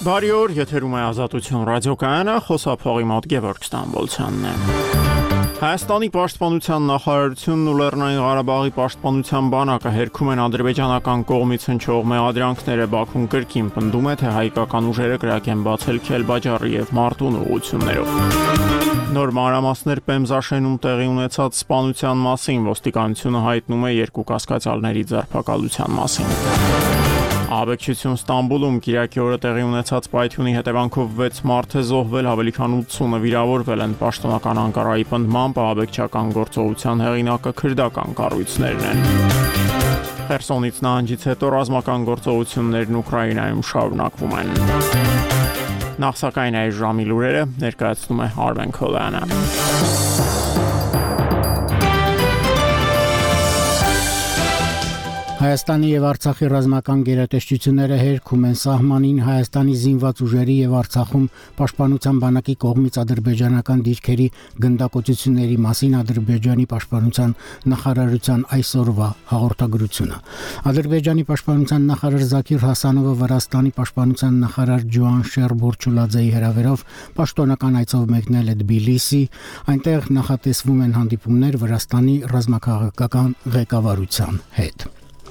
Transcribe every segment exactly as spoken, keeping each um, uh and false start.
Բարի օր, եթերում է Ազատություն ռադիոկայանը, խոսափողի մոտ Գևորգ Ստամբոլցյանն է։ Հայաստանի պաշտպանության նախարարությունն ու Լեռնային Ղարաբաղի պաշտպանության բանակը հերքում են ադրբեջանական կողմից հնչող մեղադրանքները։ Բաքուն կրկին պնդում է, թե հայկական ուժերը կրակ են բացել Քելբաջարի եւ Մարտուն ուղղություններով։ Նոր մանրամասներ Պեմզաշենում տեղի ունեցած սպանության մասին ոստիկանությունը հայտնում է երկու կասկածյալների ձերբակալության մասին։ Աբեկչություն Ստամբուլում Կիրակի օրը տեղի ունեցած պայթյունի հետևանքով վեց մարդ է զոհվել, ավելի քան ութսունը վիրավորվել են։ Պաշտոնական Անկարայի պնդմամբ աբեկչական գործողության հեղինակը քրդական կառույցներն են։ Խերսոնից նահանջից հետո ռազմական գործողություններն Ուկրաինայում շարունակվում են։ Նախ սակայն այս ժամի լուրերը ներկայացնում է Արմեն Քոլյանը։ Հայաստանի եւ Արցախի ռազմական գերատեսչությունները հերքում են սահմանին Հայաստանի զինված ուժերի եւ Արցախում պաշտպանության բանակի կողմից ադրբեջանական դիրքերի գնդակոծությունների մասին Ադրբեջանի պաշտպանության նախարարության այսօրվա հաղորդագրությունը։ Ադրբեջանի պաշտպանության նախարար Զաքիր Հասանովը Վրաստանի պաշտպանության նախարար Ջուան Շերբորչուլաձեի հրավերով պաշտոնական այցով մեկնել է Թբիլիսի, այնտեղ նախատեսվում են հանդիպումներ Վրաստանի ռազմաքաղաքական ղեկավարության հետ։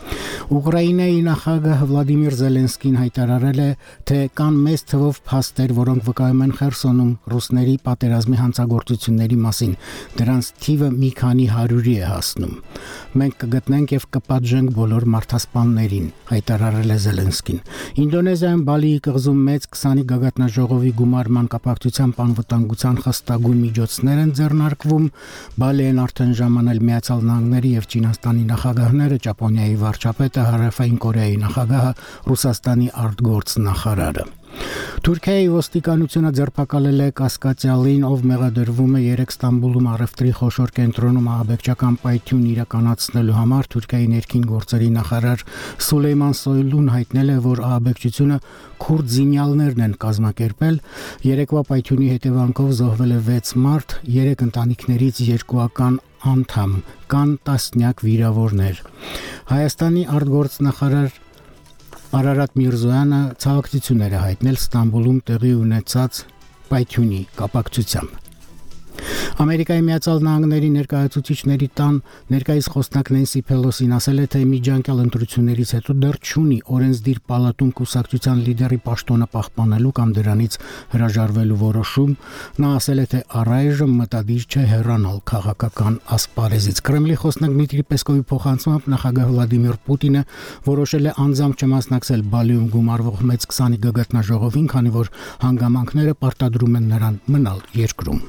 Ուկրաինայի նախագահ Վլադիմիր Զելենսկին հայտարարել է, թե կան մեծ թվով փաստեր, որոնք վկայում են Խերսոնում ռուսների պատերազմի հանցագործությունների մասին։ Դրանց թիվը մի քանի հարյուրի է հասնում։ Մենք կգտնենք եւ կպատժենք բոլոր մարդասպաններին, հայտարարել է Զելենսկին։ Ինդոնեզիայում Բալիի կղզում մեծ քսանի գագաթնաժողովի գումարման կապակցությամբ անվտանգության խստագույն միջոցներ են ձեռնարկվում։ Բալիեն արդեն ժամանել Միացյալ Նահանգների եւ Չինաստանի նախագահները, Ճապոնիայի վարչապետը, Հարավային Կորեայի նախագահը, Ռուսաստանի արտգործնախարարը։ Թուրքիայի ոստիկանությունը ձերբակալել է կասկածյալին, ով մեղադրվում է երեք Ստամբուլում առևտրի խոշոր կենտրոնում ահաբեկչական պայթյուն իրականացնելու համար։ Թուրքիայի ներքին գործերի նախարար Սուլեյման Սոյլուն հայտնել է, որ ահաբեկչությունը քուրդ զինյալներն են կազմակերպել։ Երեկվա պայթյունի հետևանքով զոհվել է վեց մարդ, երեք ընտանիքներից երկուական անդամ, կան տասնյակ վիրավորներ։ Հայաստանի արտգործնախարար Արարատ Միրզոյանը ցավակցություններ է հայտնել Ստամբուլում տեղի ունեցած պայթյունի կապակցությամբ։ Ամերիկայի Միացյալ Նահանգների ներկայացուցիչների տան ներկայիս խոսնակ Նենսի Փելոսին ասել է, թե միջանկյալ ընտրություններից հետո դեռ չունի օրենսդիր պալատում կուսակցության լիդերի պաշտոնը պահպանելու կամ դրանից հրաժարվելու որոշում։ Նա ասել է, թե առայժմ մտադիր չէ հեռանալ քաղաքական ասպարեզից։ Կրեմլի խոսնակ Դմիտրի Պեսկովի փոխանցմամբ նախագահ Վլադիմիր Պուտինը որոշել է անձամբ չմասնակցել Բալիում գումարվող մեծ քսանի գագաթնաժողովին, քանի որ հանգամանքները պարտադրում են նրան մնալ երկրում։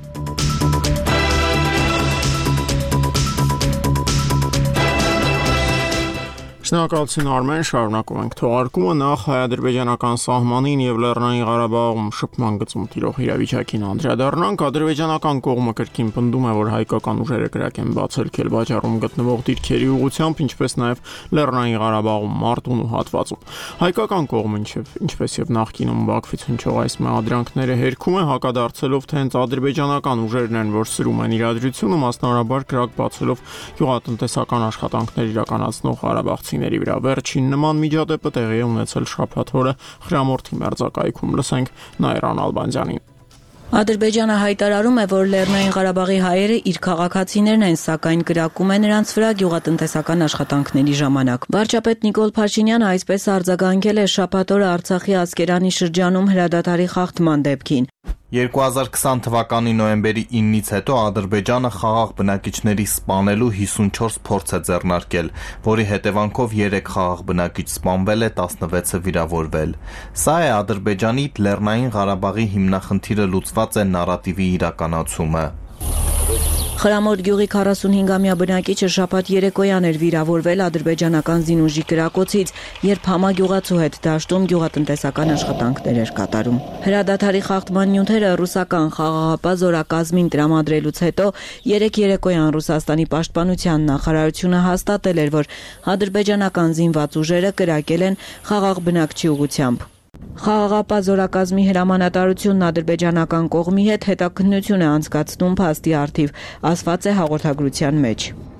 Շնորհակալություն Արմեն, շարունակում ենք թողարկումը։ Նախ հայ-ադրբեջանական սահմանին եւ Լեռնային Ղարաբաղում շփման գծում տիրող իրավիճակին անդրադառնանք։ Ադրբեջանական կողմը կրկին պնդում է, որ հայկական ուժերը կրակ են բացել Քելբաջարում գտնվող դիրքերի ուղղությամբ, ինչպես նաեւ Լեռնային Ղարաբաղում Մարտունու հատվածում։ Հայկական կողմը ինչպես եւ նախկինում Բաքվից հնչող այս մեղադրանքները հերքում է, հակադարձելով, թե հենց ադրբեջանական ուժերն են, որ սրում են իրադրությունը, մասնավորաբար կրակ բացելով գյուղատնտեսական աշխատանքներ իրականացնող ղարաբաղցի վրա։ Վերջին նման միջադեպը տեղի է ունեցել շաբաթ օրը Խրամորթի մերձակայքում։ Լսենք Նայրան Ալբանդյանին։ Ադրբեջանը հայտարարում է, որ Լեռնային Ղարաբաղի հայերը իր քաղաքացիներն են, սակայն կրակում է նրանց վրա գյուղատնտեսական աշխատանքների ժամանակ։ Վարչապետ Նիկոլ Փաշինյանը այսպես արձագանքել է շաբաթ օրը Արցախի Ասկերանի շրջանում հրադադարի խախտման դեպքին։ երկու հազար քսան թվականի նոյեմբերի իննից հետո Ադրբեջանը խաղաղ բնակիչների սպանելու հիսունչորս փորձ է ձեռնարկել, որի հետևանքով երեք խաղաղ բնակիչ սպանվել է, տասնվեցը վիրավորվել։ Սա է Ադրբեջանի Լեռնային Ղարաբաղի հիմնախնդիրը լուծված է նարատիվի իրականացումը։ Խրամորթ գյուղի քառասունհինգամյա բնակիչը շաբաթ երեկոյան էր վիրավորվել ադրբեջանական զինուժի կրակոցից, երբ համագյուղացու հետ դաշտում գյուղատնտեսական աշխատանքներ էր կատարում։ Հրադադարի խախտման նյութերը ռուսական խաղաղապահ զորակազմին տրամադրելուց հետո երեք երեկոյան Ռուսաստանի պաշտպանության նախարարությունը հաստատել էր, որ ադրբեջանական զինված ուժերը կրակել են խաղաղ բնակչի ուղղությամբ։ Խաղաղապահ զորակազմի հրամանատարությունն ադրբեջանական կողմի հետ հետաքննություն է անցկացնում փաստի առթիվ, ասված է հաղորդագրության մեջ։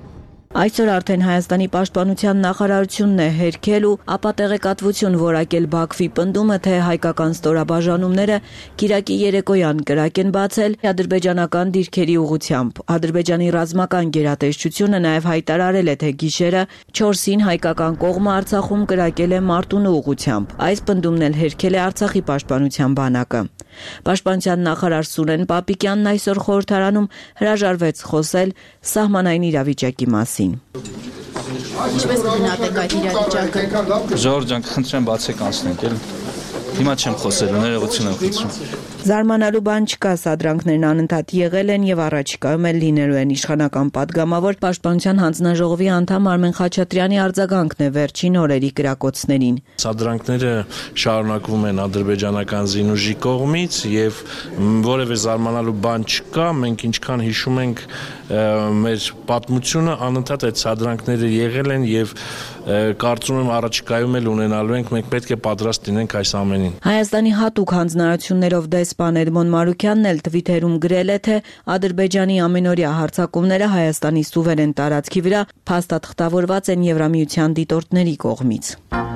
Այսօր արդեն Հայաստանի պաշտպանության նախարարությունն է հերքել ու ապա տեղեկատվություն որակել Բաքվի պնդումը, թե հայկական ստորաբաժանումները Կիրակի երեկոյան կրակ են բացել ադրբեջանական դիրքերի ուղղությամբ։ Ադրբեջանի ռազմական գերատեսչությունը նաև հայտարարել է, թե գիշերը չորսին հայկական կողմը Արցախում կրակել է Մարտունու ուղղությամբ։ Այս պնդումն էլ հերքել է Արցախի պաշտպանության բանակը։ Պաշտպանության նախարար Սուրեն Պապիկյանն այսօր խորհրդարանում հրաժարվեց խոսել սահմանային իրավիճակի մասին։ Ինչպես կգնահատեք այդ իրավիճակը։ Ժողովուրդ ջան, խնդրեմ բացեք անցնենք, էլ հիմա չեմ խոսելու, ներողություն եմ խնդրում։ Զարմանալու բան չկա, սադրանքներն անընդհատ եղել են եւ առաջիկայում էլ լինելու են։ Իշխանական падգամավոր Պաշտպանության հանձնաժողովի անդամ Արմեն Խաչատրյանի արձագանքն է վերջին օրերի կրակոցներին։ Սադրանքները շարունակվում են ադրբեջանական զինուժի կողմից եւ որևէ զարմանալու բան չկա, մենք ինչքան հիշում ենք մեր պատմությունը, անընդհատ այդ սադրանքները եղել են եւ կարծում եմ առաջիկայում էլ ունենալու ենք, մենք պետք է պատրաստ լինենք այս ամենին։ Հայաստանի հատուկ հանձնարարություններով դեսպան Էդմոն Մարուքյանն էլ Twitter-ում գրել է, թե Ադրբեջանի ամենօրյա հարձակումները Հայաստանի սուվերեն տարածքի վրա փաստաթղթավորված են Եվրամիության դիտորդների կողմից։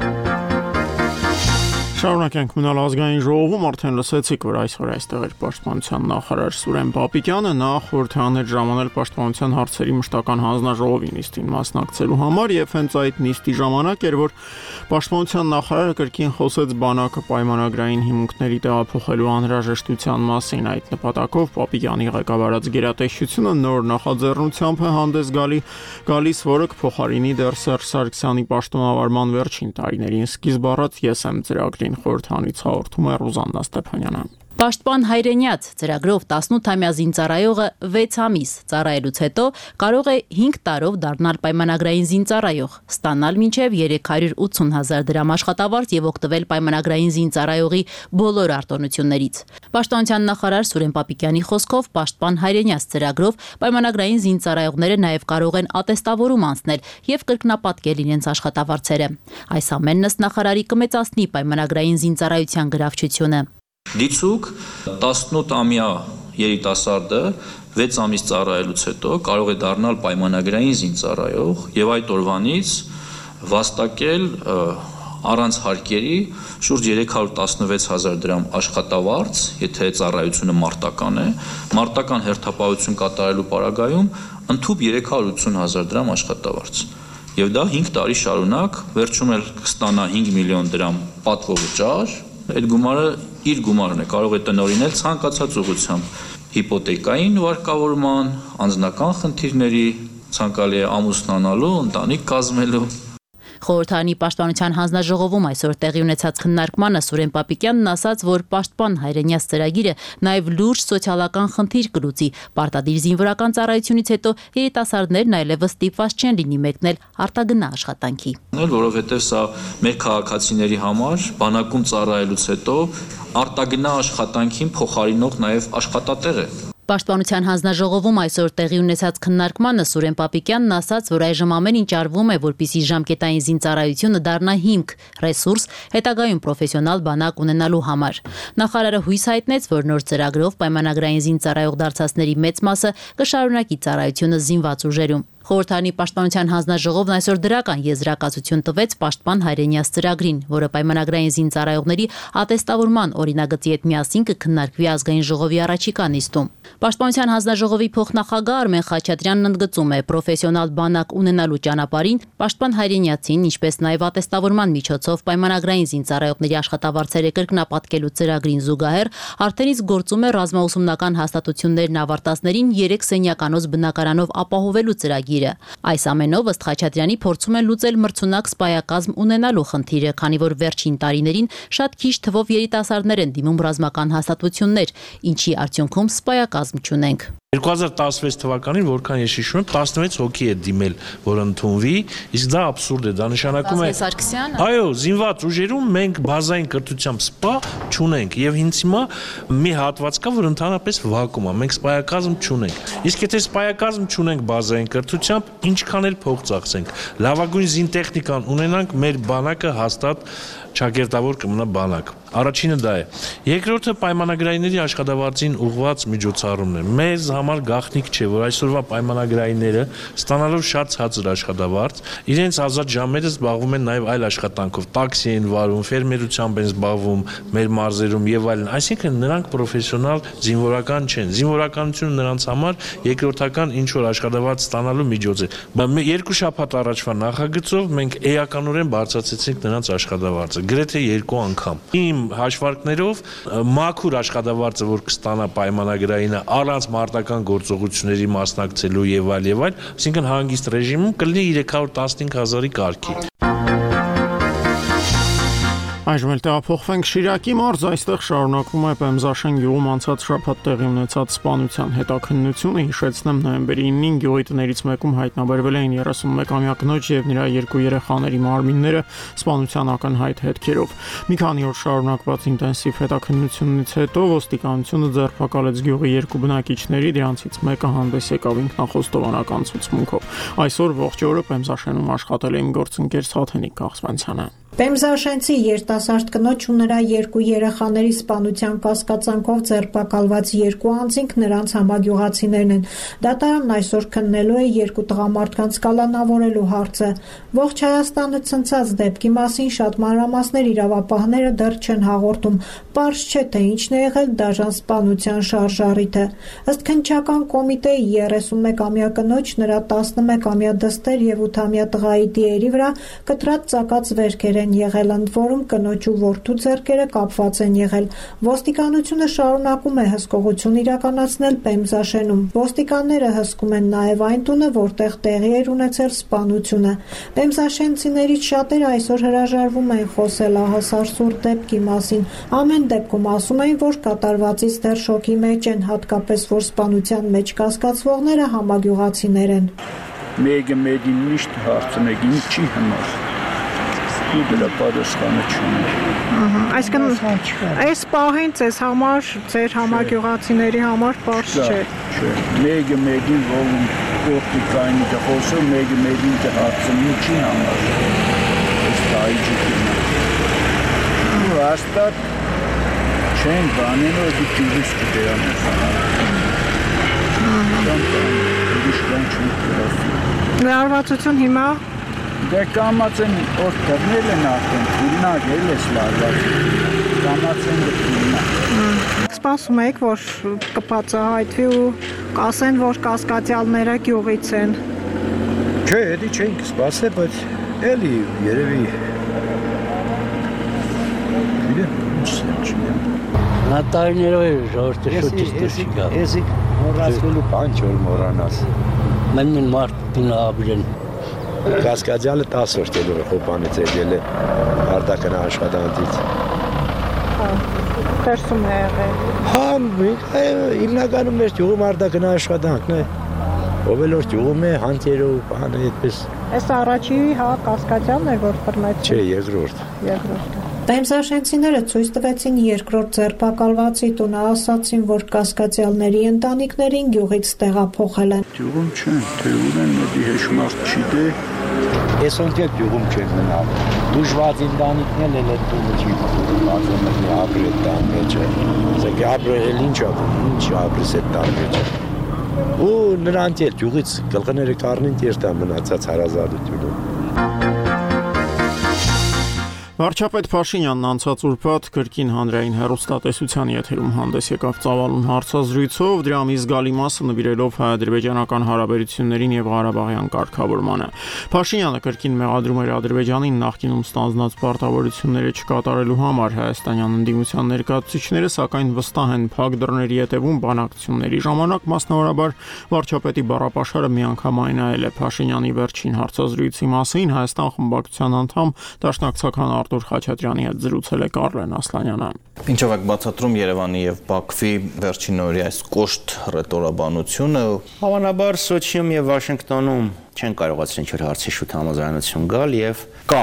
Շարունակենք մնալ ազգային ժողովում, արդեն լսեցիք, որ այսօր այստեղ էր պաշտպանության նախարար Սուրեն Պապիկյանը, նա խորհրդարան էր ժամանել պաշտպանության հարցերի մշտական հանձնաժողովի նիստին մասնակցելու համար եւ հենց այդ նիստի ժամանակ էր, որ պաշտպանության նախարարը կրկին խոսեց բանակը պայմանագրային հիմունքների տեղափոխելու անհրաժեշտության մասին։ Այդ նպատակով Պապիկյանի ղեկավարած գերատեսչությունը նոր նախաձեռնությամբ է հանդես գալի գալիս, որը կփոխարինի դեռ Սերժ Սարգսյանի պաշտոնավարման վերջին տարիներին սկիզբ առած «Ես եմ» ծրագրին։ Խորհրդանից հաղորդում է Ռուզաննա Ստեփանյանը։ Պաշտպան հայրենյաց ծրագրով տասնութամյա զինծառայողը վեց ամիս ծառայելուց հետո կարող է հինգ տարով դառնալ պայմանագրային զինծառայող, ստանալ մինչև երեք հարյուր ութսուն հազար դրամ աշխատավարձ եւ օգտվել պայմանագրային զինծառայողի բոլոր արտոնություններից։ Պաշտպանության նախարար Սուրեն Պապիկյանի խոսքով պաշտպան հայրենյաց ծրագրով պայմանագրային զինծառայողները նաեւ կարող են ատեստավորում անցնել եւ կրկնապատկել իրենց աշխատավարձերը։ Այս ամենն ըստ նախարարի կմեծացնի պայմանագրային զինծառայության գրավչությունը։ Դիցուկ տասնութամյա երիտասարդը վեց ամիս ծառայելուց հետո կարող է դառնալ պայմանագրային զինծառայող եւ այդ օրվանից վաստակել առանց հարկերի շուրջ երեք հարյուր տասնվեց հազար դրամ աշխատավարձ, եթե ծառայությունը մարտական է, մարտական հերթապահություն կատարելու պարագայում ընդհանուր երեք հարյուր ութսուն հազար դրամ աշխատավարձ։ Եվ դա հինգ տարի շարունակ, վերջում էլ կստանա հինգ միլիոն դրամ պատվովճար։ Այդ գումարը իր գումարն է, կարող է տնօրինել ցանկացած ուղղությամբ, հիպոթեկային վարկավորման, անձնական խնդիրների, ցանկալի է ամուսնանալու, ընտանիք կազմելու։ Խորհրդարանի պաշտպանության հանձնաժողովում այսօր տեղի ունեցած քննարկմանը Սուրեն Պապիկյանն ասաց, որ պաշտպան հայրենյաց ծրագիրը նաև լուրջ սոցիալական խնդիր կլուծի։ Պարտադիր զինվորական ծառայությունից հետո երիտասարդներն այլևս ստիպված չեն լինի մեկնել արտագնա աշխատանքի։ Որովհետև սա մեր քաղաքացիների համար բանակում ծառայելուց հետո արտագնա աշխատանքին փոխարինող նաև աշխատատեղ է։ Պաշտպանության հանձնաժողովում այսօր տեղի ունեցած քննարկմանը Սուրեն Պապիկյանն ասաց, որ այժմ ամեն ինչ արվում է, որպեսզի ժամկետային զինծառայությունը դառնա հիմք, ռեսուրս հետագայում պրոֆեսիոնալ բանակ ունենալու համար։ Նախարարը հույս հայտնեց, որ նոր ծրագրով պայմանագրային զինծառայող դարձածների մեծ մասը կշարունակի ծառայությունը զինված ուժերում։ Խորհրդարանի պաշտպանության հանձնաժողովն այսօր դրական եզրակացություն տվեց պաշտպան հայրենյաց ծրագրին, որը պայմանագրային զինծառայողների ատեստավորման օրինագծի հետ միասին կքննարկվի ազգային ժողովի առաջիկա նիստում։ Պաշտպանության հանձնաժողովի փոխնախագահ Արմեն Խաչատրյանն ընդգծում է, պրոֆեսիոնալ բանակ ունենալու ճանապարհին պաշտպան հայրենյացին, ինչպես նաև ատեստավորման միջոցով պայմանագրային զինծառայողների աշխատավարձերը կրկնապատկելու ծրագրին զուգահեռ արդեն իսկ գործում է ռազմաուսումնական հաստատություններն ավարտածներին երեք սենյականոց բնակարանով ապահովելու ծրագիր։ Այս ամենով ըստ Խաչատրյանի փորձում են լուծել մրցունակ սպայակազմ ունենալու խնդիրը, քանի որ վերջին տարիներին շատ քիչ թվով երիտասարդներ են դիմում ռազմական հաստատություններ, ինչի արդյունքում սպայակազմ չունենք։ երկու հազար տասնվեց թվականին, որքան ես հիշում եմ, տասնվեց հոգի է դիմել, որ ընդունվի, իսկ դա աբսուրդ է, դա նշանակում է այո, զինված ուժերում մենք բազային կրթությամբ սպա չունենք եւ ինձ հիմա մի հատված կա, որ ընդհանրապես վակուում է, մենք սպայակազմ չունենք։ Իսկ եթե սպայակազմ չունենք բազային կրթությամբ, ինչքան էլ փող ծախսենք, լավագույն զինտեխնիկան ունենանք, մեր բանակը հաստատ ճակերտավոր կմնա բանակ։ Առաջինը դա է։ Երկրորդը պայմանագրայինների աշխատավարձին ուղղված միջոցառումն է։ Մեզ համար գաղտնիք չէ, որ այսօրվա պայմանագրայինները ստանալով շատ ցածր աշխատավարձ, իրենց ազատ ժամերը զբաղվում են նաև այլ աշխատանքով, տաքսի են վարում, ֆերմերությամբ են զբաղվում մեր մարզերում եւ այլն։ Այսինքն նրանք պրոֆեսիոնալ զինվորական չեն։ Զինվորականությունը նրանց համար երկրորդական ինչ որ աշխատավարձ ստանալու միջոց է։ Երկու շաբաթ առաջվա նախագծով մենք էականորեն բարձրացեցինք նրանց աշխատավարձը, գրեթե երկու անգամ։ Իմ հաշվարկներով մաքուր աշխատավարձը, որ կստանա պայմանագրայինը առանց մարտական գործողությունների մասնակցելու եւ այլ եւ այլ, այսինքն հանգիստ ռեժիմում կլինի երեք հարյուր տասնհինգ հազարի կարգի։ Այժմ էլ տեղափոխվենք Շիրակի մարզ, այստեղ շարունակվում է Պեմզաշեն գյուղում անցած շաբաթ տեղի ունեցած սպանության հետաքննությունը, հիշեցնեմ նոյեմբերի ինին գյուղի տներից մեկում հայտնաբերվել էին երեսունմեկամյա կնոջ եւ նրա երկու երեխաների մարմինները սպանության ակնհայտ հետքերով։ Մի քանի օր շարունակված ինտենսիվ հետաքննությունից հետո ոստիկանությունը ձերբակալեց գյուղի երկու բնակիչների, դրանցից մեկը հանդես եկավ ինքնախոստովանական ցուցմունքով։ Այսօր ողջ օրը Պեմզաշենում աշխատել էին գործընկեր Սաթենիկ Կաղցվանցյանը։ Պեմզաշենցի երիտասարդ կնոջ ու նրա երկու երեխաների սպանության կասկածանքով ձերբակալված երկու անձինք նրանց համագյուղացիներն են։ Դատարանն այսօր քննելու է երկու տղամարդկանց կալանավորելու հարցը։ Ողջ Հայաստանը ցնցած դեպքի մասին շատ մանրամասներ իրավապահները դեռ չեն հաղորդում։ Պարզ չէ, թե ինչն է եղել դաժան սպանության շարժառիթը։ Ըստ քննչական կոմիտեի երեսունմեկամյա կնոջ, նրա տասնմեկամյա դստեր եւ ութամյա տղայի դիերի վրա կտրած ծակած վերքեր են եղել, ընդ որում կնոջ ու որդու ձեռքերը կապված են եղել։ Ոստիկանությունը շարունակում է հսկողություն իրականացնել Պեմզաշենում։ Ոստիկանները հսկում են նաև այն տունը, որտեղ տեղի էր ունեցել սպանությունը։ Պեմզաշենցիներից շատերը այսօր հրաժարվում են խոսել ահասար սուր դեպքի մասին։ Ամեն դեպքում ասում են, որ կատարվածից դեռ շոկի մեջ են, հատկապես որ սպանության մեջ կասկածվողները համագյուղացիներ են։ Մեկը մեկին միշտ հարցնեք, ինչի համար։ Դրա պատասխանը չունի։ Այսինքն այս պահին ձեզ համար, ձեր համագյուղացիների համար պարզ չէ։ Չէ, մեկը մեկին ողում ոստիկանի դխոսը, մեկը մեկին դհարցնի ինչի համար։ Այս տայջի կինա։ Ու հաստատ չեն բանին, որ դու ճյուղից կդերանես։ Լարվածություն հիմա Դե կամաց են որ դրնել են արդեն, թույլնակ էլ ես լարված, կամաց են թույլնակ։ Սպասում եք, որ կբացահայտվի ու կասեն, որ կասկածյալները գյուղից են։ Չէ, էդի չենք սպասել, բայց էլի երևի գիտեմ, չեմ։ Նատարներով է ժողովրդը շուտից դուրս չգա։ Էսի մոռացվելու բան չոր մոռանաս։ Մենին մարդն ապրեն։ Կասկածյալը տասը օր տելով է խոպանից եկել է արդակն աշխատանքից։ Տեսում է եղել։ Հա, հիմնականում մեր ճյուղում արդակն աշխատանքն է։ Ով էլ որ ճյուղում է, հանտերով, բանը այդպես։ Այս առաջի հա կասկածյալն էր, որ բռնեց։ Չէ, երկրորդ։ Երկրորդ։ Պեմզաշենցիները ցույց տվեցին երկրորդ ձերբակալվածի տունը, ասացին, որ կասկածյալների ընտանիքներին գյուղից տեղափոխել են։ Գյուղում չեն, թե ուր են, մոտի հեշմարտ չի դե։ Ես ոնց գյուղում չեն մնալ։ Դժվար ընտանիքն էլ էլ տունը չի բացում, ապրել տան մեջ է։ Ասեք ապրել ինչ ապրել, ինչ ապրես այդ տան մեջ է։ Ու նրանց էլ գյուղից գլխները կառնին տերտա մնացած հարազատությունը։ Վարչապետ Փաշինյանն անցած ուրբաթ կրկին հանրային հեռուստատեսության եթերում հանդես եկավ ծավալուն հարցազրույցով, դրա մի զգալի մասը նվիրելով հայ-ադրբեջանական հարաբերություններին եւ Ղարաբաղյան կարգավորմանը։ Փաշինյանը կրկին մեղադրում էր Ադրբեջանին նախկինում ստանձնած պարտավորությունները չկատարելու համար։ Հայաստանյան ընդդիմության ներկայացուցիչները սակայն վստահ են փակ դռների ետևում բանակցությունների ժամանակ, մասնավորաբար վարչապետի բառապաշարը միանգամայն այլ է Փաշինյանի վերջին հարցազրույցի մասին Հայաստան խմբակցության անդամ Դաշնակցական Արտուր Խաչատրյանի հետ զրուցել է Կարլեն Ասլանյանը։ Ինչով եք բացատրում Երևանի եւ Բաքվի վերջին օրի այս կոշտ ռետորաբանությունը։ Հավանաբար Սոչիում եւ Վաշինգտոնում չեն կարողացել ինչ-որ հարցի շուտ համաձայնություն գալ եւ կամ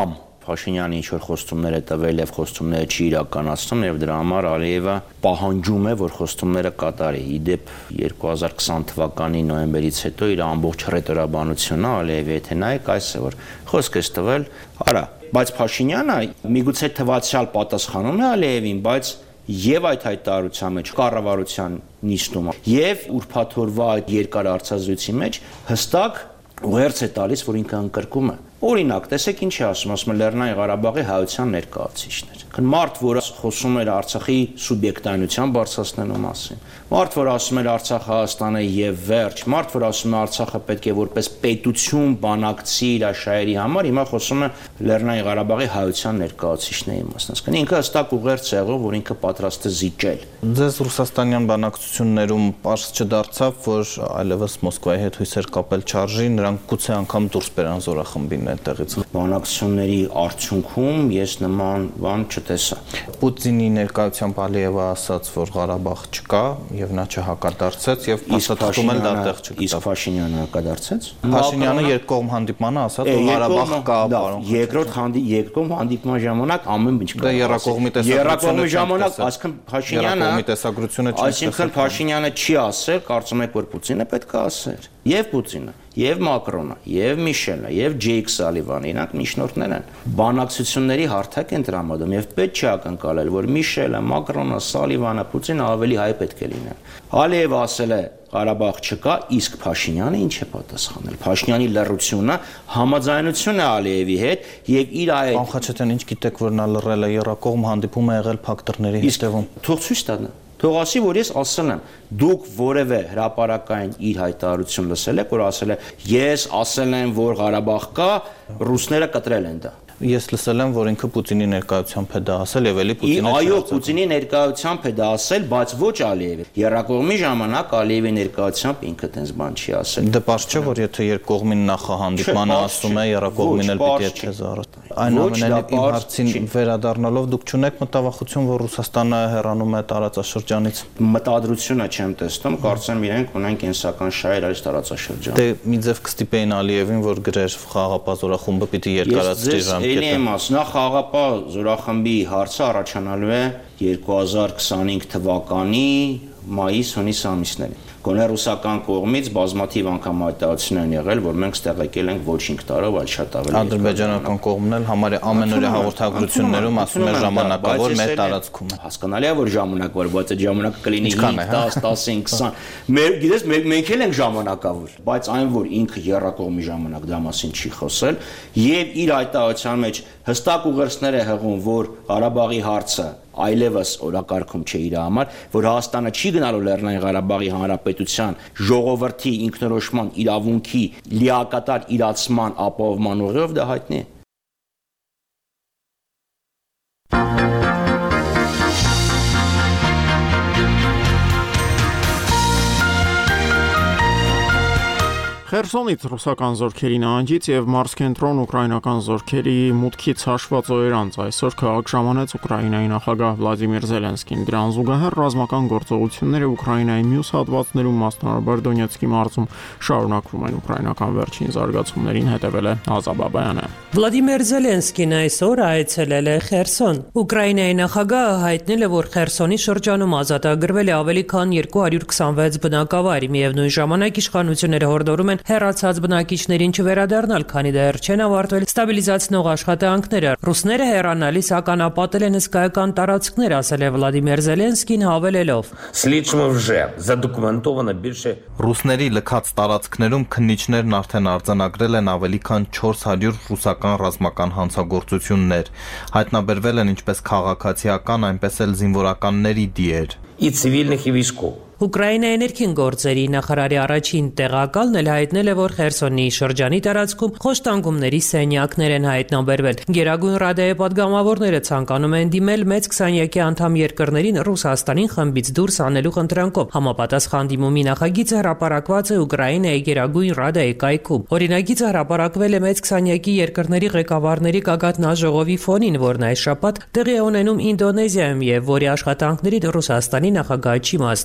Փաշինյանը ինչ որ խոստումներ է տվել եւ խոստումները չի իրականացնում եւ դրա համար Ալիևը պահանջում է, որ խոստումները կատարի։ Իդեպ երկու հազար քսան թվականի նոյեմբերից հետո իր ամբողջ ռետորաբանությունը Ալիևի եթե նայեք այս է, որ խոսք է տվել, արա, բայց Փաշինյանը միգուցե թվացial պատասխանում է Ալիևին, բայց եւ այդ հայտարարության մեջ կառավարության նիստում եւ ուրփաթորվա այդ երկար արծազրույցի մեջ հստակ ուղերձ է տալիս, որ ինքը ընկրկում է։ Օրինակ, տեսեք ինչ է ասում, ասում է Լեռնային Ղարաբաղի հայության ներկայացուցիչներ։ Քան մարդ, որը խոսում էր Արցախի սուբյեկտայնության բարձրացնելու մասին, մարդ, որ ասում էր Արցախը Հայաստանը եւ վերջ, մարդ, որ ասում է Արցախը պետք է որպես պետություն բանակցի իր աշայերի համար, հիմա խոսում է Լեռնային Ղարաբաղի հայության ներկայացուցիչների մասին։ Այսինքն ինքը հստակ ուղերձ է եղել, որ ինքը պատրաստ է զիջել։ Ձեզ ռուսաստանյան բանակցություններում պարզ չդարձավ, որ այլևս Մոսկվայի հետ հույսեր կապել չարժի, նրանք գուցե անգամ դուրս բերան զորախմբին այդտեղից։ Բանակցությունների արդյունքում ես նման բան չտեսա։ Պուտինի ներկայությամբ Ալիևը ասաց, որ Ղարաբաղ չկա եւ նա չհակադարձեց եւ փաստաթղթում էլ դա տեղ չգտավ։ Իսկ Փաշինյանը հակադարձեց։ Փաշինյանը երկկողմ հանդիպմանը ասաց, որ Ղարաբաղ կա, պարոն։ Երկրորդ հանդի երկկողմ հանդիպման ժամանակ ամեն ինչ կա։ Դա երրակողմի տեսագրությունը ժամանակ, այսինքն Փաշինյանը երրակողմի տեսագրությունը չի։ Այսինքն Փաշինյանը չի ասել, կարծում եք, որ Պուտինը պետք է ասեր։ Եվ Պուտինը, եւ Մակրոնը, եւ Միշելը, եւ Ջեյք Սալիվանը, իրանք միջնորդներ են։ Բանակցությունների հարթակ են տրամադրում եւ պետք չի ակնկալել, որ Միշելը, Մակրոնը, Սալիվանը, Պուտինը ավելի հայ պետք է լինեն։ Ալիևը ասել է Ղարաբաղ չկա, իսկ Փաշինյանը ինչ է պատասխանել։ Փաշինյանի լռությունը համաձայնություն է Ալիևի հետ եւ իր այդ Պարոն Խաչատյան, ինչ գիտեք, որ նա լռել է, երրակողմ հանդիպում է եղել փակտռների հետևում։ Թող ցույց տա։ Թող ասի, որ ես ասել եմ, դուք որևէ հրապարակային իր հայտարարություն լսել եք, որ ասել է, ես ասել եմ, որ Ղարաբաղ կա, ռուսները կտրել են դա։ Ես լսել եմ, որ ինքը Պուտինի ներկայությամբ է դա ասել եւ էլի Պուտինը Այո, Պուտինի ներկայությամբ է դա ասել, բայց ոչ Ալիևի։ Երրակողմի ժամանակ Ալիևի ներկայությամբ ինքը տենց բան չի ասել։ Դե պարզ չէ, որ եթե երկկողմին նախահանդիպմանը ասում է, երրակողմին էլ պիտի այդ թեզը առած։ Այնուամենայնիվ իմ հարցին վերադառնալով դուք չունեք մտավախություն, որ Ռուսաստանը հեռանում է տարածաշրջանից։ Մտադրությունը չեմ տեսնում, կարծեմ իրենք ունեն կենսական շահեր այս տարածաշրջանում։ Դե մի ձև կստիպեին Ալիևին, որ գրեր խաղաղապահ զորախումբը պիտի երկարացրի ժամկետը։ Նախ խաղաղապահ զորախմբի հարցը առաջանալու է երկու հազար քսանհինգ թվականի մայիս-հունիս ամիսներին։ Գոնե ռուսական կողմից բազմաթիվ անգամ հայտարարություն են եղել, որ մենք ստեղեկել ենք ոչ հինգ տարով, այլ շատ ավելի։ Ադրբեջանական կողմն էլ համարյա ամենօրյա հաղորդագրություններում ասում է ժամանակավոր մեր տարածքում է։ Հասկանալի է, որ ժամանակավոր, բայց այդ ժամանակը կլինի հինգ, դաս, տասնհինգ, քսան։ Մեր գիտես, մենք էլ ենք ժամանակավոր, բայց այն, որ ինքը երրակողմի ժամանակ դա մասին չի խոսել, եւ իր հայտարարության մեջ հստակ ուղերձներ է հղում, որ Ղարաբաղի հարցը այլևս օրակարգում չէ իր համար, որ Հայաստանը չի գնալու Լեռնային Ղարաբաղի Հանրապետության ժողովրդի ինքնորոշման իրավունքի լիակատար իրացման ապահովման ուղղով, դա հայտնի է։ Խերսոնից ռուսական զորքերի նահանջից եւ Մարսկենտրոն ուկրաինական զորքերի մուտքից հաշված օրեր անց այսօր քաղաք ժամանեց Ուկրաինայի նախագահ Վլադիմիր Զելենսկին։ Դրան զուգահեռ ռազմական գործողությունները Ուկրաինայի մյուս հատվածներում, մասնավորաբար Դոնեցկի մարզում, շարունակվում են։ Ուկրաինական վերջին զարգացումներին հետևել է Ազա Բաբայանը։ Վլադիմիր Զելենսկին այսօր այցելել է Խերսոն։ Ուկրաինայի նախագահը հայտնել է, որ Խերսոնի շրջանում ազատագրվել է ավելի քան երկու հարյուր քսանվեց բնակավայր, միևնույն ժամանակ իշխանությունները հորդորում են հեռացած բնակիչներին չվերադառնալ, քանի դեռ չեն ավարտվել ստաբիլիզացնող աշխատանքները։ Ռուսները հեռանալիս ականապատել են հսկայական տարածքներ, ասել է Վլադիմիր Զելենսկին, հավելելով. Ռուսների լքած տարածքներում քննիչներն արդեն արձանագրել են ավելի քան չորս հարյուր ռուսական ռազմական հանցագործություններ։ Հայտնաբերվել են ինչպես քաղաքացիական, այնպես էլ զինվորականների դիեր։ Ուկրաինայի ներքին գործերի նախարարի առաջին տեղակալն էլ հայտնել է, որ Խերսոնի շրջանի տարածքում խոշտանգումների սենյակներ են հայտնաբերվել։ Գերագույն Ռադայի պատգամավորները ցանկանում են դիմել մեծ քսանյակի անդամ երկրներին Ռուսաստանին խմբից դուրս անելու խնդրանքով։ Համապատասխան դիմումի նախագիծը հրապարակված է Ուկրաինայի Գերագույն Ռադայի կայքում։ Օրինագիծը հրապարակվել է մեծ քսանյակի երկրների ղեկավարների գագաթնաժողովի ֆոնին, որն այս շաբաթ տեղի է ունենում Ինդոնեզիայում եւ որի աշխատանքներին Ռուսաստանի նախագահը չի մասնակցում։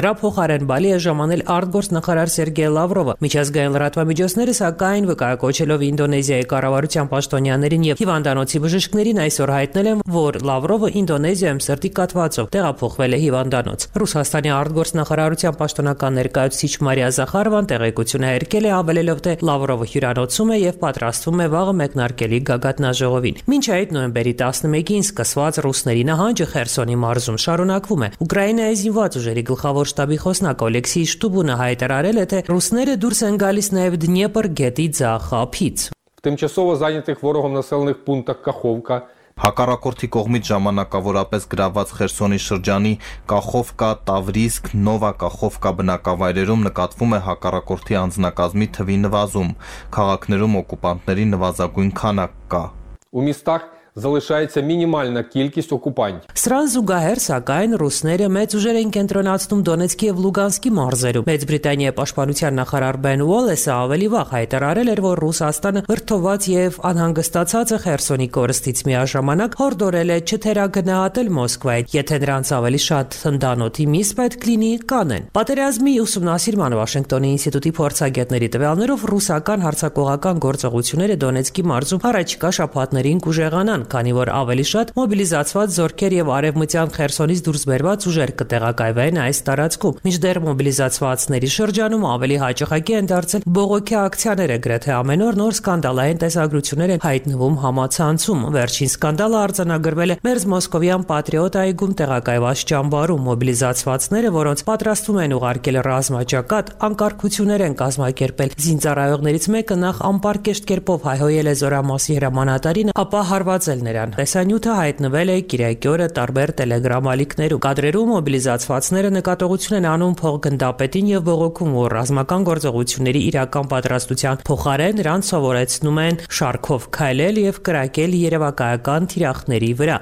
Նրա փոխարեն Բալի է ժամանել արտգործնախարար Սերգեյ Լավրովը։ Միջազգային լրատվամիջոցները սակայն վկայակոչելով Ինդոնեզիայի կառավարության պաշտոնյաներին եւ հիվանդանոցի բժիշկներին այսօր հայտնել են, որ Լավրովը Ինդոնեզիայում սրտի կաթվածով տեղափոխվել է հիվանդանոց։ Ռուսաստանի արտգործնախարարության պաշտոնական ներկայացուցիչ Մարիա Զախարովան տեղեկություն հերկել է, հավելելով, թե Լավրովը հյուրանոցում է եւ պատրաստվում է վաղը մեկնարկելի գագաթնաժողովին։ Մինչ այդ նոյեմբերի տասնմեկին սկսված ռուսների նահանջը Խերսոնի մարզում շարունակվում է։ Ուկրաինայի զինված ուժերի գլխավոր շտաբի խոսնակ Օլեքսիյ Շտուբունը հայտարարել է, թե ռուսները դուրս են գալիս նաեւ Դնեպր գետի ձախ ափից։ В тимчасово зайнятих ворогом населених пунктах Каховка Հակառակորդի կողմից ժամանակավորապես գրաված Խերսոնի շրջանի Կախովկա, Տավրիսկ, Նովա Կախովկա բնակավայրերում նկատվում է հակառակորդի անձնակազմի թվի նվազում։ Քաղաքներում օկուպանտների նվազագույն քանակ կա։ У містах залишається мінімальна кількість окупантів. Սրան զուգահեռ, սակայն ռուսները մեծ ուժեր են կենտրոնացնում Դոնեցկի եւ Լուգանսկի մարզերում։ Մեծ Բրիտանիայի պաշտպանության նախարար Բեն Ուոլեսը ավելի վաղ հայտարարել էր, որ Ռուսաստանը վրդոված եւ անհանգստացած է Խերսոնի կորստից, միաժամանակ հորդորել է չթերագնահատել Մոսկվային, եթե նրանց ավելի շատ հնդանոթի միս պետք լինի կանեն։ Պատերազմի ուսումնասիրման Վաշինգտոնի ինստիտուտի փորձագետների տվյալներով ռուսական հարձակողական գործողությունները Դոնեցկի մարզում առաջիկա շաբաթներին կուժեղանան, քանի որ ավելի շատ մոբիլիզացված զորքեր եւ արևմտյան Խերսոնից դուրս բերված ուժեր կտեղակայվեն այս տարածքում։ Մինչդեռ մոբիլիզացվածների շրջանում ավելի հաճախակի են դարձել բողոքի ակցիաները, գրեթե ամեն օր նոր սկանդալային տեսագրություններ են հայտնվում համացանցում։ Վերջին սկանդալը արձանագրվել է Մերձ Մոսկովյան Պատրիոտ այգում տեղակայված ճամբարում։ Մոբիլիզացվածները, որոնց պատրաստվում են ուղարկել ռազմաճակատ, անկարգություններ են կազմակերպել։ Զինծառայողներից մեկը նախ անպարկեշտ կերպով հայհոյել է Զորամասի հրամանատարին, ապա հարվածել նրան։ Տեսանյութը հայտնվել է կիրակի օրը տարբեր տելեգրամ ալիքներում։ Կադրերում մոբիլիզացվածները նկատողություն են անում փոխգնդապետին եւ բողոքում, որ ռազմական գործողությունների իրական պատրաստության փոխարեն նրանց սովորեցնում են շարքով քայլել եւ կրակել երևակայական թիրախների վրա։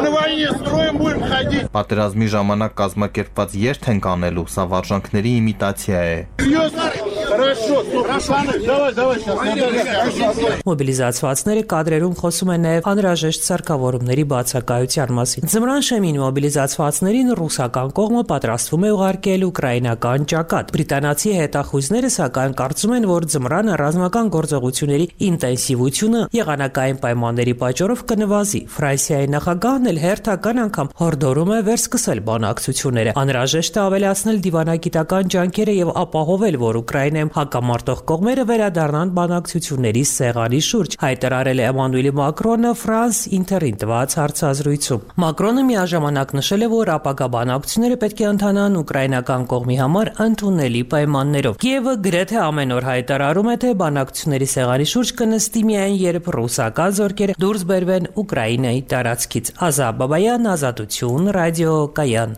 Պատերազմի ժամանակ կազմակերպված երթ ենք անելու, սա վարժանքների իմիտացիա է։ Մոբիլիզացվածները կադրերում խոսում են նաև անհրաժեշտ սարքավորումների բացակայության մասին։ Ձմռան շեմին մոբիլիզացվածներին ռուսական կողմը պատրաստվում է ուղարկել ուկրաինական ճակատ։ Բրիտանացի հետախույզները սակայն կարծում են, որ ձմռանը ռազմական գործողությունների ինտենսիվությունը եղանակային պայմանների պատճառով կնվազի։ Ֆրանսիայի նախագահն էլ հերթական անգամ հորդորում է վերսկսել բանակցությունները։ Անհրաժեշտ է ավելացնել դիվանագիտական ջանքերը եւ ապահովել, որ Ուկրաինայում հակամարտող կողմերը վերադառնան բանակցությունների սեղանի շուրջ, հայտարարել է Էմանուել Մակրոնը France Inter-ին տված հարցազրույցում։ Մակրոնը միաժամանակ նշել է, որ ապագա բանակցությունները պետք է ընթանան ուկրաինական կողմի համար ընդունելի պայմաններով։ Կիևը գրեթե ամեն օր հայտարարում է, թե բանակցությունների սեղանի շուրջ կնստի միայն, երբ ռուսական զորքերը դուրս բերվեն Ուկրաինայի տարածքից։ Ազատ Բաբայան, Ազատություն, Ռադիո Կայան։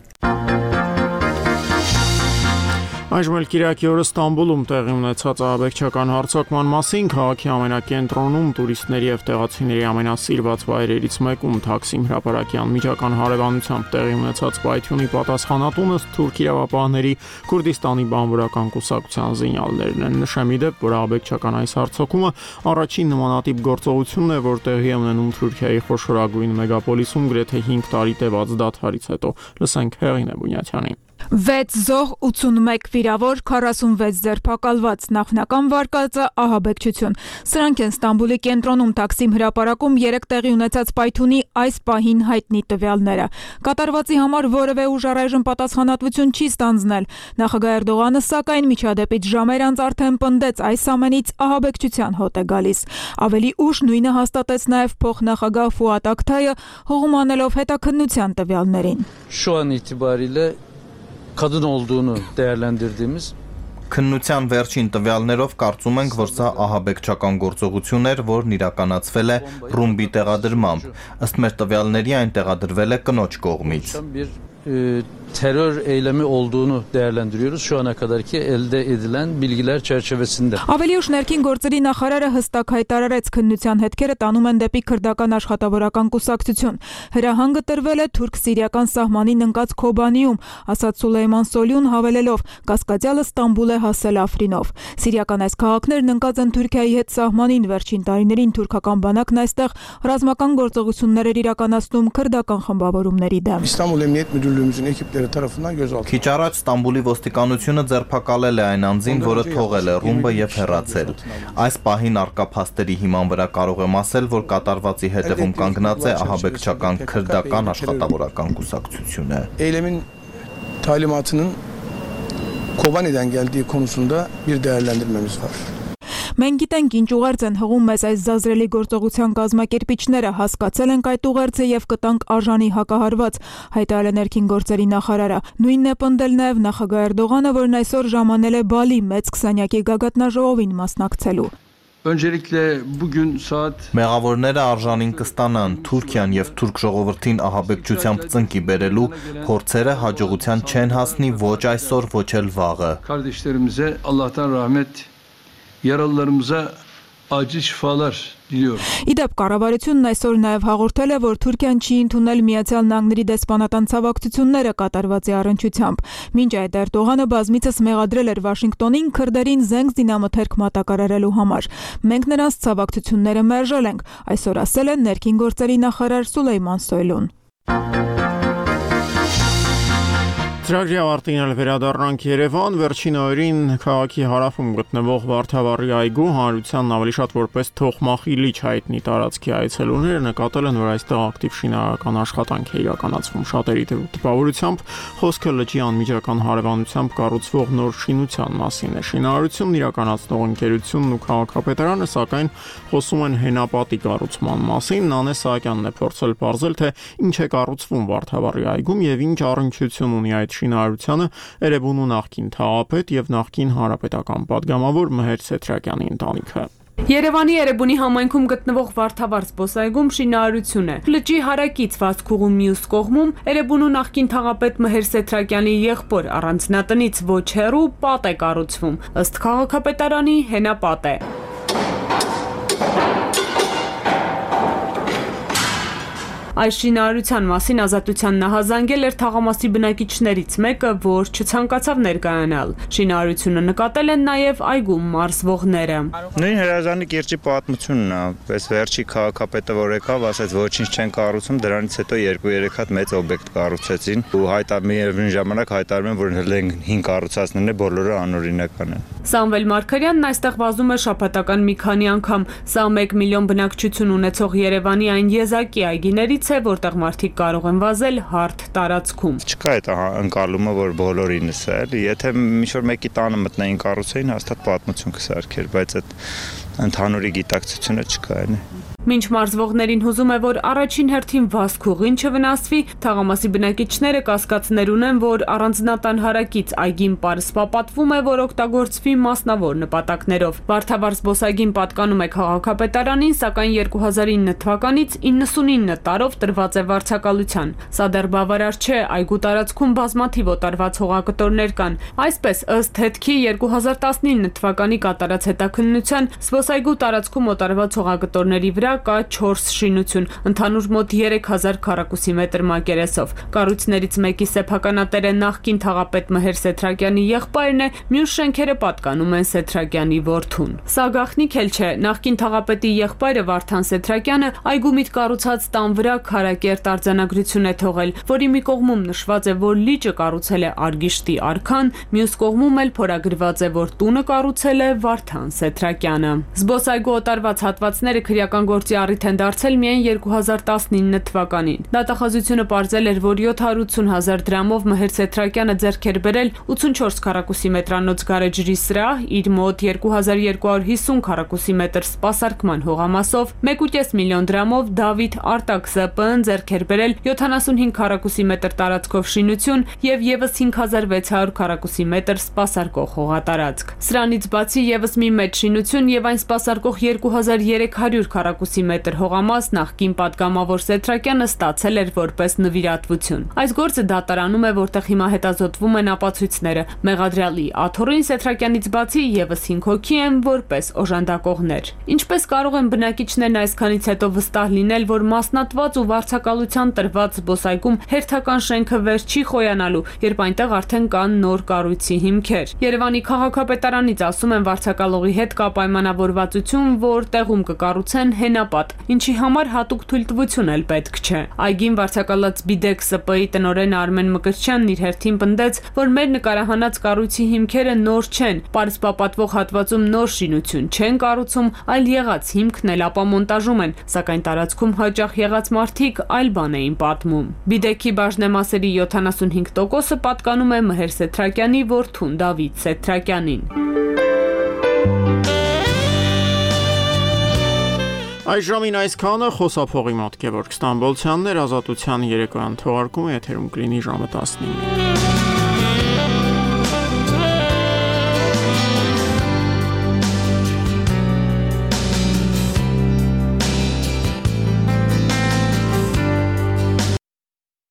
Այժմ էլ կիրակի օրը Ստամբուլում տեղի ունեցած ահաբեկչական հարձակման մասին քաղաքի ամենակենտրոնում տուրիստների եւ տեղացիների ամենասիրված վայրերից մեկում Թաքսիմ հրապարակյան միջական հարևանությամբ տեղի ունեցած պայթյունի պատասխանատուն ըստ թուրք իրավապահների Քուրդիստանի բանվորական կուսակցության զինյալներն են։ Նշեմ ի դեպ, որ ահաբեկչական այս հարձակումը առաջին նմանատիպ գործողությունն է, որ տեղի է ունենում Թուրքիայի խոշորագույն մեգապոլիսում գրեթե հինգ տարի տևած դադարից հետո։ Լսենք Հեղինե Բունյաթյանին։ վեց զոհ, ութսունմեկ վիրավոր, քառասունվեց ձերբակալված, նախնական վարկածը ահաբեկչություն։ Սրանք են Ստամբուլի կենտրոնում Թաքսիմ հրապարակում երեք տեղի ունեցած պայթյունի այս պահին հայտնի տվյալները։ Կատարվածի համար որևէ ուժ առայժմ պատասխանատվություն չի ստանձնել։ Նախագահ Էրդողանը սակայն միջադեպից ժամեր անց արդեն պնդեց, այս ամենից ահաբեկչության հոտ է գալիս։ Ավելի ուշ նույնը հաստատեց նաև փոխնախագահ Ֆուատ Ակթայը, հողում անելով հետաքննության տվյալներին։ Şu an itibariyle kadın olduğunu değerlendirdiğimiz Քննության վերջին տվյալներով կարծում ենք, որ սա ահաբեկչական գործողություն էր, որն իրականացվել է ռումբի տեղադրմամբ։ Ըստ մեր տվյալների այն տեղադրվել է կնոջ կողմից։ terör eylemi olduğunu değerlendiriyoruz şu ana kadarki elde edilen bilgiler çerçevesinde. Ավելի ուշ ներքին գործերի նախարարը հստակ հայտարարեց, քննության հետքերը տանում են դեպի քրդական աշխատավորական կուսակցություն։ Հրահանգը տրվել է թուրք-սիրիական սահմանին ընկած Քոբանիում, ասաց Սուլեյման Սոլյուն, հավելելով, կասկածյալը Ստամբուլ է հասել Աֆրինով։ Սիրիական այս քաղաքներն ընկած են Թուրքիայի հետ սահմանին, վերջին տարիներին թուրքական բանակն այստեղ ռազմական գործողություններ էր իրականացնում քրդական խմբավորումների դեմ։ İstanbul Emniyet Müdürlüğü müdürlüğümüzün ekipleri tarafından gözaltına. Քիչ առաջ Ստամբուլի ոստիկանությունը ձերբակալել է այն անձին, որը թողել է ռումբը եւ հեռացել։ Այս պահին արկա փաստերի հիման վրա կարող եմ ասել, որ կատարվածի հետևում կանգնած է ահաբեկչական քրդական աշխատավորական կուսակցությունը։ Eylemin talimatının Kobani'den geldiği konusunda bir değerlendirmemiz var. Մենք գիտենք ինչ ուղերձ են հղում մեզ այս զազրելի գործողության կազմակերպիչները, հասկացել ենք այդ ուղերձը եւ կտանք արժանի հակահարված, հայտարարել է ներքին գործերի նախարարը։ Նույնն է պնդել նաեւ նախագահ Էրդողանը, որն այսօր ժամանել է Բալի մեծ քսանյակի գագաթնաժողովին մասնակցելու։ Öncelikle bugün saat Մեղավորները արժանին կստանան Թուրքիան եւ թուրք ժողովրդին ահաբեկչությամբ ծնկի բերելու փորձերը հաջողության չեն հասնի ոչ այսօր, ոչ էլ վաղը։ Kardeşlerimize Allah'tan rahmet, yaralılarımıza acil şifalar diliyorum. Իդեպ կառավարությունն այսօր նաև հաղորդել է, որ Թուրքիան չի ընդունել Միացյալ Նահանգների դեսպանատան ցավակցությունները կատարվածի առնչությամբ։ Մինչ այդ Էրդողանը բազմիցս մեղադրել էր Վաշինգտոնին քրդերին զենք զինամթերք մատակարարելու համար։ Մենք նրանց ցավակցությունները մերժել ենք, այսօր ասել է ներքին գործերի նախարար Սուլեյման Սոյլուն։ Ծրագրի ավարտին էլ վերադառնանք Երևան, վերջին օրերին քաղաքի հարավում գտնվող Վարդավառի այգու հանրությանն ավելի շատ որպես թողմախիլիչ հայտնի տարածքի այցելուները նկատել են, որ այստեղ ակտիվ շինարարական աշխատանք է իրականացվում շատերի տպավորությամբ, խոսքը լճի անմիջական հարևանությամբ կառուցվող նոր շինության մասին է։ Շինարարությունն իրականացնող ընկերությունն ու քաղաքապետարանը սակայն խոսում են հենապատի կառուցման մասին։ Նանե Սահակյանն է փորձել պարզել, թե ինչ է կառուցվում Վարդավառի այգում եւ ինչ առնչություն ունի այդ շինարարությանը Էրեբունու նախկին թաղապետ եւ նախկին հանրապետական պատգամավոր Մհեր Սեթրակյանի ընտանիքը։ Երևանի Էրեբունի համայնքում գտնվող Վարդավառ զբոսայգում շինարարություն է։ Լճի հարակից Վասկուղու մյուս կողմում Էրեբունու նախկին թաղապետ Մհեր Սեթրակյանի եղբոր առանձնատնից ոչ հեռու պատ է կառուցվում, ըստ քաղաքապետարանի հենապատ է։ Այս շինարարության մասին Ազատության նահազանգել էր թաղամասի բնակիչներից մեկը, որ չցանկացավ ներկայանալ։ Շինարարությունը նկատել են նաև այգում մարզվողները։ Նույն հրազանի կիրճի պատմությունն է, պես վերջի քաղաքապետը որ եկավ, ասաց ոչինչ չեն կառուցում, դրանից հետո երկու-երեք հատ մեծ օբյեկտ կառուցեցին ու հայտարարում ժամանակ հայտարարում են, որ հենց հին կառուցածներն է բոլորը անօրինական են։ Սամվել Մարգարյանն այստեղ վազում է շաբաթական մի քանի անգամ։ Սա մեկ միլիոն բնակչություն ունեցող Երևանի այն եզակի այգիներից է, որտեղ մարդիկ կարող են վազել հարթ տարածքում։ Չկա այդ ընկալումը, որ բոլորինս է, եթե ինչ-որ մեկի տանը մտնեին կառուցեին, հաստատ պատմություն կսարքեր, բայց այդ ընդհանուրի գիտակցությունը չկա այն է։ Մինչ մարզվողներին հուզում է, որ առաջին հերթին Վասկուղին չվնասվի, թաղամասի բնակիչները կասկածներ ունեն, որ առանձնատան հարակից այգին պարսպապատվում է, որ օգտագործվի մասնավոր նպատակներով։ Վարդավառ զբոսայգին պատկանում է քաղաքապետարանին, սակայն երկու հազար ինը թվականից իննսունինը տարով տրված է վարձակալության։ Սա դեռ բավարար չէ, այգու տարածքում բազմաթիվ օտարված հողակտորներ կան։ Այսպես, ըստ հետքի երկու հազար տասնինը թվականի կատարած հետաքննության, զբոսայգու տարածքում օտարված հողակտորների վրա կա չորս շինություն, ընդհանուր մոտ երեք հազար քառակուսի մետր մակերեսով։ Կառույցներից մեկի սեփականատերը նախկին թաղապետ Մհեր Սեթրակյանի եղբայրն է, մյուս շենքերը պատկանում են Սեթրակյանի որդուն։ Սա գաղտնիք էլ չէ, նախկին թաղապետի եղբայրը Վարդան Սեթրակյանը այգու միտ կառուցած տան վրա քարակերտ արձանագրություն է թողել, որի մի կողմում նշված է, որ լիճը կառուցել է Արգիշտի արքան, մյուս կողմում էլ փորագրված է, որ տունը կառուցել է Վարդան Սեթրակյանը։ Զբոսայգու օտարված հատվածները քրեական գործի առիթ են դարձել միայն երկու հազար տասնինը թվականին։ Դատախազությունը պարզել էր, որ յոթ հարյուր ութ հազար դրամով Մհեր Սեթրակյանը ձեռք էր բերել ութսունչորս քառակուսի մետրանոց գարեջրի սրահ, իր մոտ երկու հազար երկու հարյուր հիսուն քառակուսի մետր սպասարկման հողամասով, մեկ ու կես միլիոն դրամով Դավիթ Արտակ Զ Պ Ն ձեռք էր բերել յոթանասունհինգ քառակուսի մետր տարածքով շինություն եւ եւս հինգ հազար վեց հարյուր քառակուսի մետր սպասարկող հողատարածք։ Սրանից բացի եւս մի մեծ շինություն եւ այն սպասարկող երկու հազար երեք հարյուր քառակուսի մետր հողամաս նախկին պատգամավոր Սեթրակյանը ստացել էր որպես նվիրատվություն։ Այս գործը դատարանում է, որտեղ հիմա հետազոտվում են ապացույցները։ Մեղադրյալի Աթոռին Սեթրակյանից բացի եւս հինգ հոգի են որպես օժանդակողներ։ Ինչպես կարող են բնակիչներն այսքանից հետո վստահ լինել, որ մասնատված ու վարձակալության տրված զբոսայգում հերթական շենքը վեր չի խոյանալու, երբ այնտեղ արդեն կան նոր կառույցի հիմքեր։ Երևանի քաղաքապետարանից ասում են, վարձակալողի հետ կա պայմանավորված նվիրվածություն, որ տեղում կկառուցեն հենապատ, ինչի համար հատուկ թույլտվություն էլ պետք չէ։ Այգին վարձակալած Բիդեկ Ս Պ-ի տնօրեն Արմեն Մկրտչյանն իր հերթին պնդեց, որ մեր նկարահանած կառույցի հիմքերը նոր չեն, պարսպապատվող հատվածում նոր շինություն չեն կառուցում, այլ եղած հիմքն էլ ապամոնտաժում են, սակայն տարածքում հաճախ եղած մարդիկ այլ բան էին պատմում։ Բիդեքի բաժնեմասերի յոթանասունհինգ տոկոսը պատկանում է Մհեր Սեթրակյանի որդուն Դավիթ Սեթրակյանին։ Այս ժամին այսքանը, խոսափողի մոտ Գևորգ Ստամբոլցյանն էր, Ազատության երեկոյան թողարկումը եթերում կլինի ժամը տասնինը։